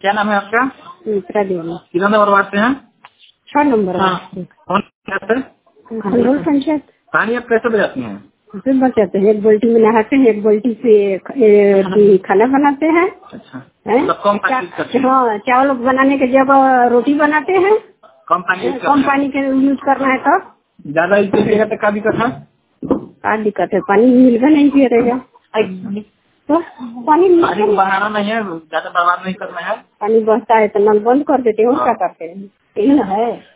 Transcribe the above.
क्या नाम है आपका? मित्रा देवी। कितना नंबर वार्ड से हैं? 6 नंबर। हाँ। कौन कैसे? खंडोल पंचायत। पानी आप कैसे बजाती हैं? फिर बचाते हैं, एक बाल्टी में नहाते हैं, एक बाल्टी से खाना बनाते हैं। अच्छा। हैं? मतलब कम पानी यूज करते हैं? हाँ, चावल बनाने की जगह रोटी बनाते हैं। कम पानी यूज कम पानी के यूज करना है तब। ज्यादा यूज करिएगा तो क्या दिक्कत है? क्या दिक्कत है? पानी मिलगा नहीं पिएगा तो पानी को बहाना नहीं है, ज्यादा बर्बाद नहीं करना है। पानी बहता है तो नल बंद कर देते हैं और क्या करते हैं, यही ना है।